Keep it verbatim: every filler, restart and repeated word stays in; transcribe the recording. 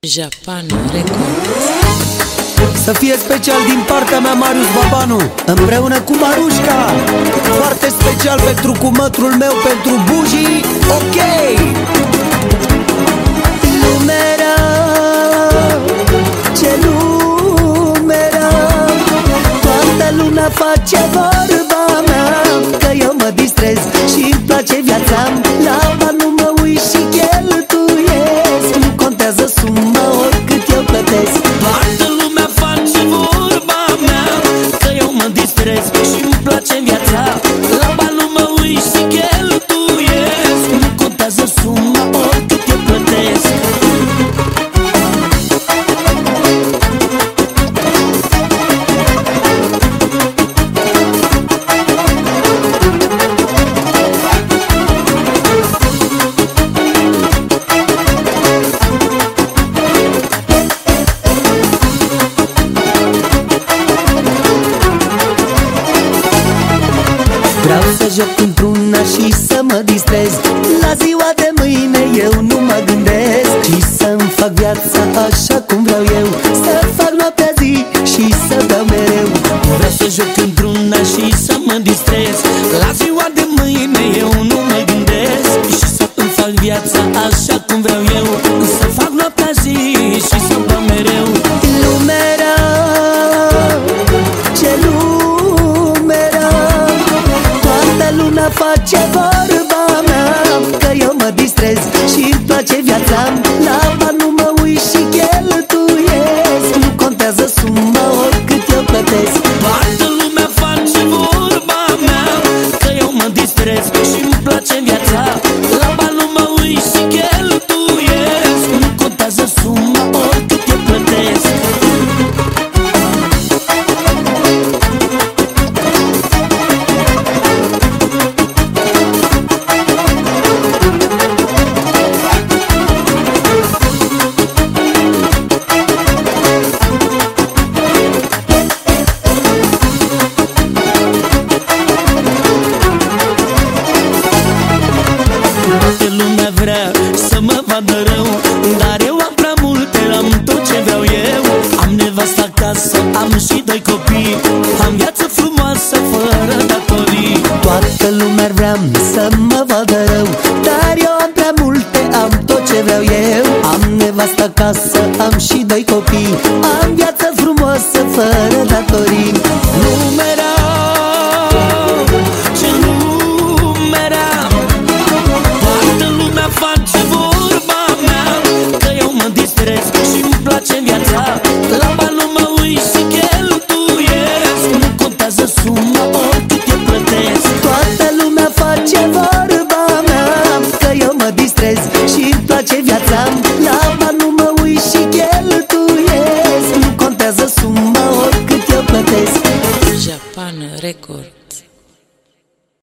Japan Records. Să fie special din partea mea Marius Babanu, împreună cu Marușca. Foarte special pentru cumătrul meu, pentru bujii. Ok! Lume rău, ce lume rău, toată lumea face vorba mea, că eu mă distrez și-mi place viața. La bani nu mă uit și cheltuiesc, nu contează suma oricât eu plătesc. Toată lumea face vorba mea, că eu mă distrez și-mi place viața. La bani nu mă uit și cheltuiesc, nu contează suma oricât eu plătesc. Vreau să joc într-una și să mă distrez. La ziua de mâine eu nu mă gândesc, și să-mi fac viața așa cum vreau eu. Să fac noaptea zi și să beau mereu. Vreau să joc într-una și să mă distrez. La ziua de mâine eu nu mă gândesc, și să-mi fac viața așa cum vreau eu. Să fac noaptea zi și să beau mereu. Lume rău, ce lume rău, toată lumea face vorba mea, că eu mă distrez și-mi place viața. La bani nu mă uit și cheltuiesc, nu contează suma oricât eu plătesc. Toată lumea face vorba mea, că eu mă distrez și-mi place viața. La bani nu mă uit și cheltuiesc, nu contează suma oricât eu plătesc. Toată lumea vrea să mă vadă rău, dar eu am prea multe, am tot ce vreau eu. Am nevastă acasă, am și doi copii, am viață frumoasă fără datorii. Toată lumea vrea să mă vadă rău, dar eu am prea multe, am tot ce vreau eu. Am nevastă acasă, am și doi copii, am viață frumoasă fără datorii.